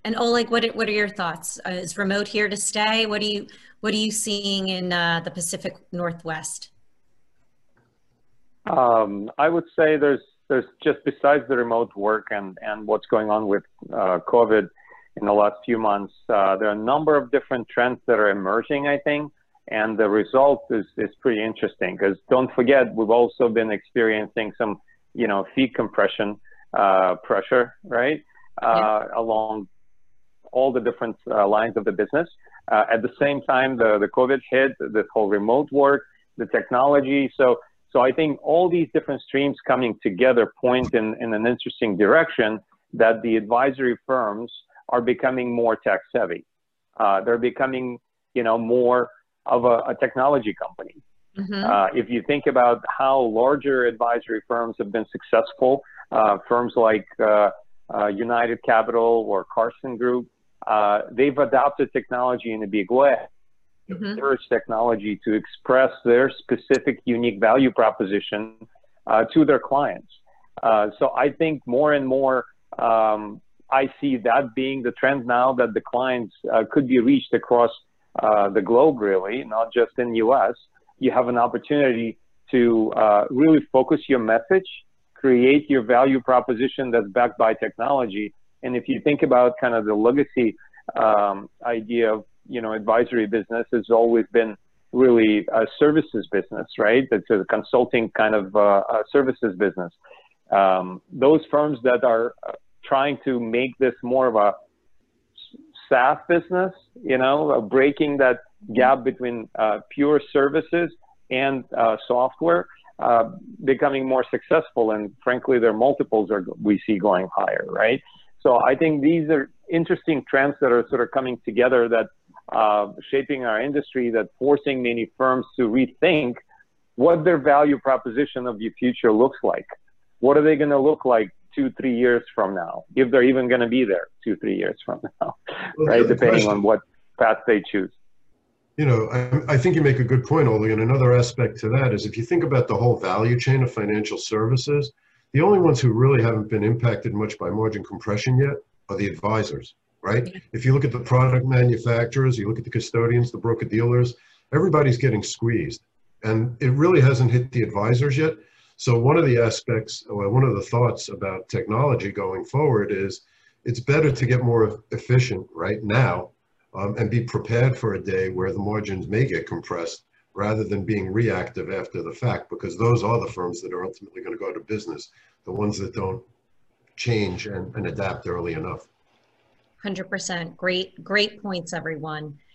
And Oleg, what are your thoughts? Is remote here to stay? What are you seeing in the Pacific Northwest? I would say there's just besides the remote work and what's going on with COVID in the last few months, there are a number of different trends that are emerging, I think, and the result is pretty interesting because don't forget we've also been experiencing some fee compression pressure, right, along all the different lines of the business. At the same time, the COVID hit, this whole remote work, the technology. So I think all these different streams coming together point in an interesting direction that the advisory firms are becoming more tech savvy. They're becoming, more of a technology company. If you think about how larger advisory firms have been successful, firms like United Capital or Carson Group, they've adopted technology in a big way. Leverage technology to express their specific unique value proposition to their clients. So I think more and more I see that being the trend now that the clients could be reached across the globe, really, not just in the US. You have an opportunity to really focus your message, create your value proposition that's backed by technology. And if you think about kind of the legacy idea of advisory business has always been really a services business, right? It's a consulting kind of services business. Those firms that are trying to make this more of a SaaS business, breaking that gap between pure services and software, becoming more successful, and frankly, their multiples we see going higher, right? So I think these are interesting trends that are sort of coming together that shaping our industry, that forcing many firms to rethink what their value proposition of the future looks like. What are they going to look like 2-3 years from now, if they're even going to be there 2-3 years from now, right? Depending on what path they choose. I think you make a good point, Oleg, and another aspect to that is if you think about the whole value chain of financial services, the only ones who really haven't been impacted much by margin compression yet are the advisors. Right? If you look at the product manufacturers, you look at the custodians, the broker dealers, everybody's getting squeezed. And it really hasn't hit the advisors yet. So one of the aspects, or one of the thoughts about technology going forward is it's better to get more efficient right now and be prepared for a day where the margins may get compressed rather than being reactive after the fact, because those are the firms that are ultimately going to go out of business, the ones that don't change and adapt early enough. 100%. Great points, everyone.